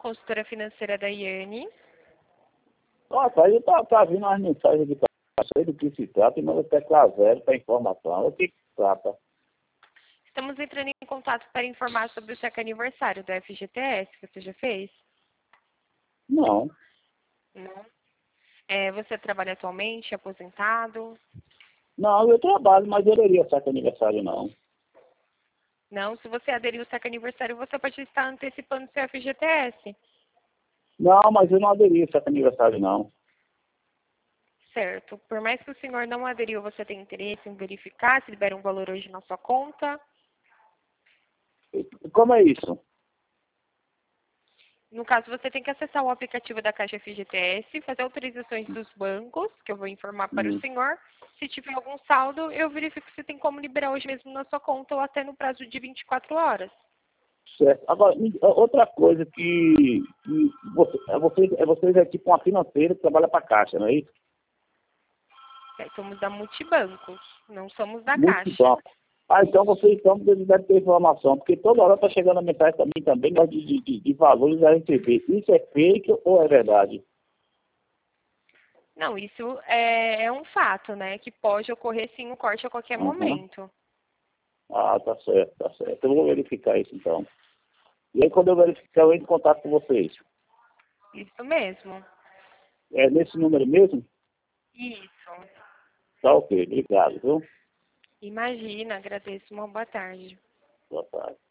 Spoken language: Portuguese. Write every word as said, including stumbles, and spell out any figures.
consultora financeira da Iane. Nossa, aí tá, tá vindo umas mensagens aqui pra sei do que se trata e manda tecla zero para informação. O que que se trata? Estamos entrando em contato para informar sobre o cheque aniversário do F G T S. Você já fez? Não. Não. É, você trabalha atualmente, aposentado? Não, eu trabalho, mas eu não iria sacar aniversário, não. Não, se você aderir ao cheque aniversário, você pode estar antecipando seu F G T S. Não, mas eu não aderi a sacar aniversário, não. Certo. Por mais que o senhor não aderiu, você tem interesse em verificar se libera um valor hoje na sua conta? Como é isso? No caso, você tem que acessar o aplicativo da Caixa F G T S, fazer autorizações dos bancos, que eu vou informar para o Hum. senhor. Se tiver algum saldo, eu verifico se tem como liberar hoje mesmo na sua conta ou até no prazo de vinte e quatro horas. Certo. Agora, me- outra coisa que, que você, é, vocês, é vocês é tipo uma financeira que trabalha para a Caixa, não é isso? É, somos da Multibancos, não somos da Muito Caixa. bom. Ah, então vocês então devem ter informação, porque toda hora está chegando a mensagem também, também mas de, de, de, de valores a receber. Isso é fake ou é verdade? Não, isso é, é um fato, né? Que pode ocorrer sim um corte a qualquer Uhum. momento. Ah, tá certo, tá certo. Eu vou verificar isso então. E aí quando eu verificar, eu entro em contato com vocês. Isso mesmo. É nesse número mesmo? Isso. Tá ok, obrigado, viu? Imagina, agradeço. Uma boa tarde. Boa tarde.